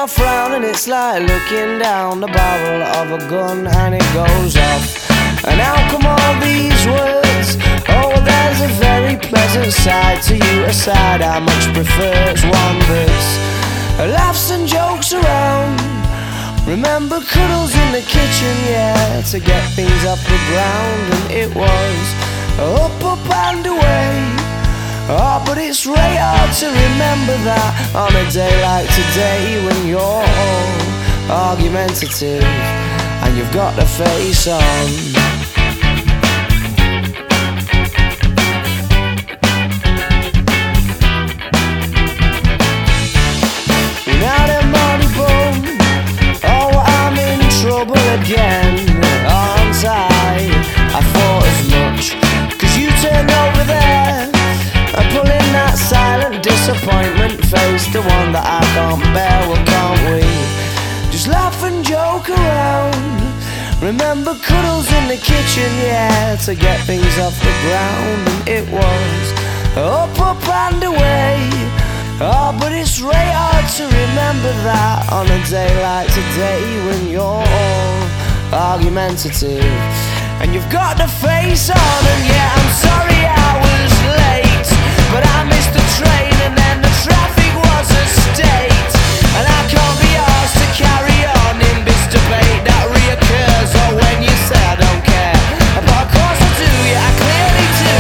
frown and it's like looking down the barrel of a gun and it goes off. And how come all these words? Oh, there's a very pleasant side to you, a side I much prefer. It's one that's laughs and jokes around. Remember cuddles in the kitchen, yeah, to get things off the ground. And it was up and away. Oh, but it's really hard to remember that on a day like today, when you're all argumentative and you've got the face on. Now the money boom, oh, I'm in trouble again, aren't I thought as much, 'cause you turned over there and pulling that silent disappointment face, the one that I can't bear. Well, can't we just laugh and joke around? Remember cuddles in the kitchen, yeah, to get things off the ground. And it was up and away. Oh, but it's really hard to remember that on a day like today, when you're all argumentative and you've got the face on. And yeah, I'm sorry I was late, but I missed the train and then the traffic was a state. And I can't be asked to carry on in this debate that reoccurs. Or when you say I don't care, but of course I do, yeah, I clearly do.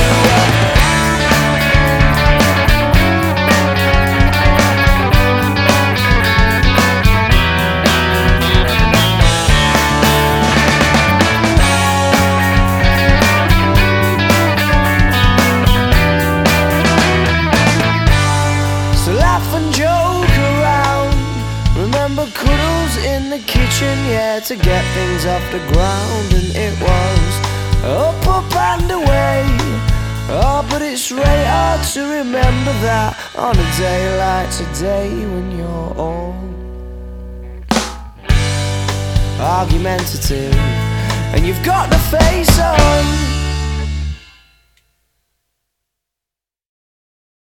Cuddles in the kitchen, yeah, to get things off the ground. And it was up and away. Oh, but it's really hard to remember that on a day like today, when you're all argumentative and you've got the face on.